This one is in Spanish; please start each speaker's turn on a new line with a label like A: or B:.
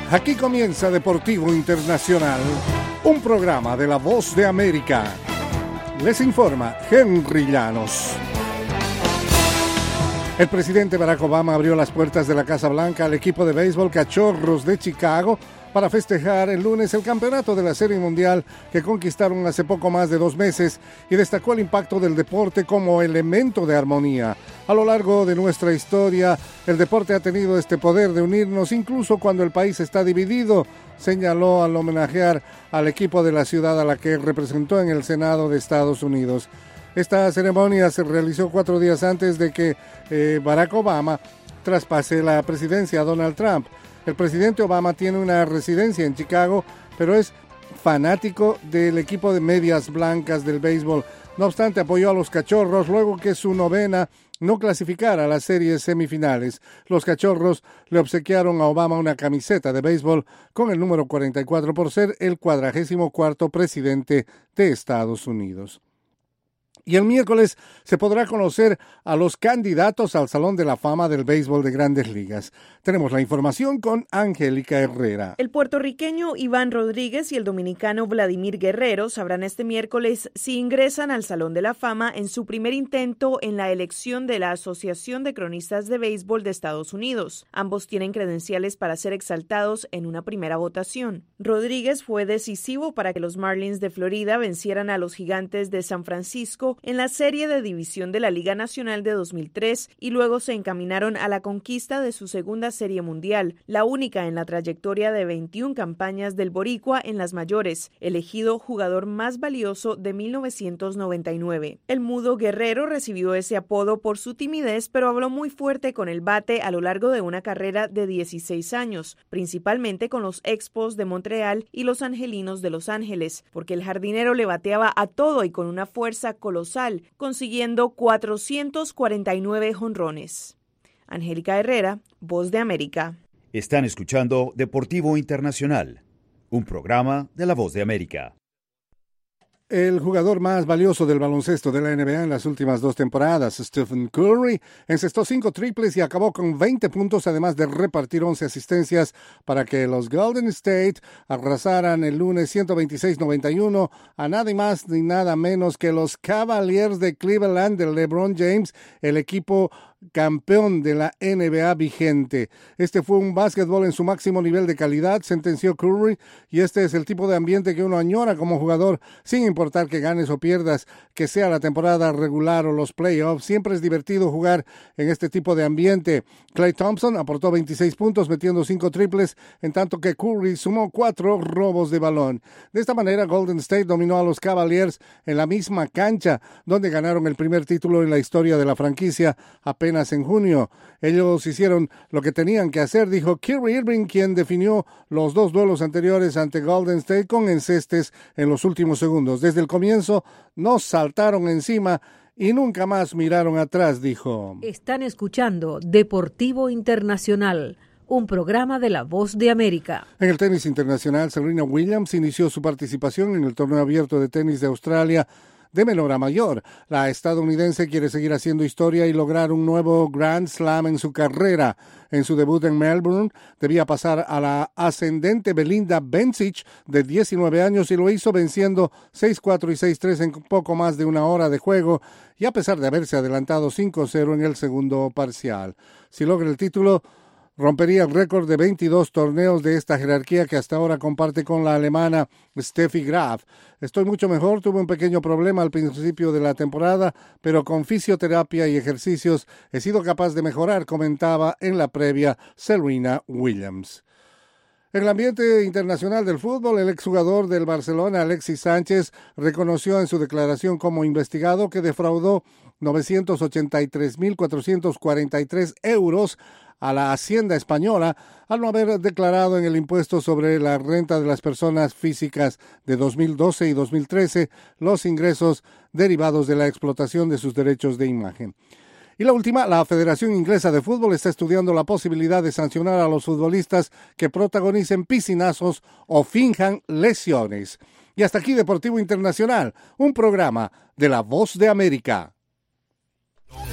A: Aquí comienza Deportivo Internacional, un programa de La Voz de América. Les informa Henry Llanos. El presidente Barack Obama abrió las puertas de la Casa Blanca al equipo de béisbol Cachorros de Chicago para festejar el lunes el campeonato de la Serie Mundial que conquistaron hace poco más de 2 meses y destacó el impacto del deporte como elemento de armonía. A lo largo de nuestra historia, el deporte ha tenido este poder de unirnos incluso cuando el país está dividido, señaló al homenajear al equipo de la ciudad a la que representó en el Senado de Estados Unidos. Esta ceremonia se realizó 4 días antes de que Barack Obama traspase la presidencia a Donald Trump. El presidente Obama tiene una residencia en Chicago, pero es fanático del equipo de medias blancas del béisbol. No obstante, apoyó a los Cachorros luego que su novena no clasificara a las series semifinales. Los Cachorros le obsequiaron a Obama una camiseta de béisbol con el número 44 por ser el 44º presidente de Estados Unidos. Y el miércoles se podrá conocer a los candidatos al Salón de la Fama del Béisbol de Grandes Ligas. Tenemos la información con Angélica Herrera.
B: El puertorriqueño Iván Rodríguez y el dominicano Vladimir Guerrero sabrán este miércoles si ingresan al Salón de la Fama en su primer intento en la elección de la Asociación de Cronistas de Béisbol de Estados Unidos. Ambos tienen credenciales para ser exaltados en una primera votación. Rodríguez fue decisivo para que los Marlins de Florida vencieran a los Gigantes de San Francisco en la serie de división de la Liga Nacional de 2003 y luego se encaminaron a la conquista de su segunda serie mundial, la única en la trayectoria de 21 campañas del boricua en las mayores, elegido jugador más valioso de 1999. El mudo Guerrero recibió ese apodo por su timidez, pero habló muy fuerte con el bate a lo largo de una carrera de 16 años, principalmente con los Expos de Montreal y los Angelinos de Los Ángeles, porque el jardinero le bateaba a todo y con una fuerza colosal, consiguiendo 449 jonrones. Angélica Herrera, Voz de América.
C: Están escuchando Deportivo Internacional, un programa de La Voz de América.
A: El jugador más valioso del baloncesto de la NBA en las últimas 2 temporadas, Stephen Curry, encestó 5 triples y acabó con 20 puntos, además de repartir 11 asistencias para que los Golden State arrasaran el lunes 126-91 a nada más ni nada menos que los Cavaliers de Cleveland de LeBron James, el equipo campeón de la NBA vigente. Este fue un básquetbol en su máximo nivel de calidad, sentenció Curry, y este es el tipo de ambiente que uno añora como jugador, sin importar que ganes o pierdas, que sea la temporada regular o los playoffs. Siempre es divertido jugar en este tipo de ambiente. Klay Thompson aportó 26 puntos metiendo 5 triples, en tanto que Curry sumó 4 robos de balón. De esta manera, Golden State dominó a los Cavaliers en la misma cancha, donde ganaron el primer título en la historia de la franquicia apenas en junio. Ellos hicieron lo que tenían que hacer, dijo Kyrie Irving, quien definió los 2 duelos anteriores ante Golden State con encestes en los últimos segundos. Desde el comienzo nos saltaron encima y nunca más miraron atrás, dijo.
D: Están escuchando Deportivo Internacional, un programa de La Voz de América.
A: En el tenis internacional, Serena Williams inició su participación en el torneo abierto de tenis de Australia de menor a mayor. La estadounidense quiere seguir haciendo historia y lograr un nuevo Grand Slam en su carrera. En su debut en Melbourne, debía pasar a la ascendente Belinda Bencic, de 19 años, y lo hizo venciendo 6-4 y 6-3 en poco más de una hora de juego, y a pesar de haberse adelantado 5-0 en el segundo parcial. Si logra el título, rompería el récord de 22 torneos de esta jerarquía que hasta ahora comparte con la alemana Steffi Graf. Estoy mucho mejor, tuve un pequeño problema al principio de la temporada, pero con fisioterapia y ejercicios he sido capaz de mejorar, comentaba en la previa Serena Williams. En el ambiente internacional del fútbol, el exjugador del Barcelona, Alexis Sánchez, reconoció en su declaración como investigado que defraudó 983.443 euros a la Hacienda española al no haber declarado en el impuesto sobre la renta de las personas físicas de 2012 y 2013 los ingresos derivados de la explotación de sus derechos de imagen. Y la última, la Federación Inglesa de Fútbol está estudiando la posibilidad de sancionar a los futbolistas que protagonicen piscinazos o finjan lesiones. Y hasta aquí Deportivo Internacional, un programa de La Voz de América.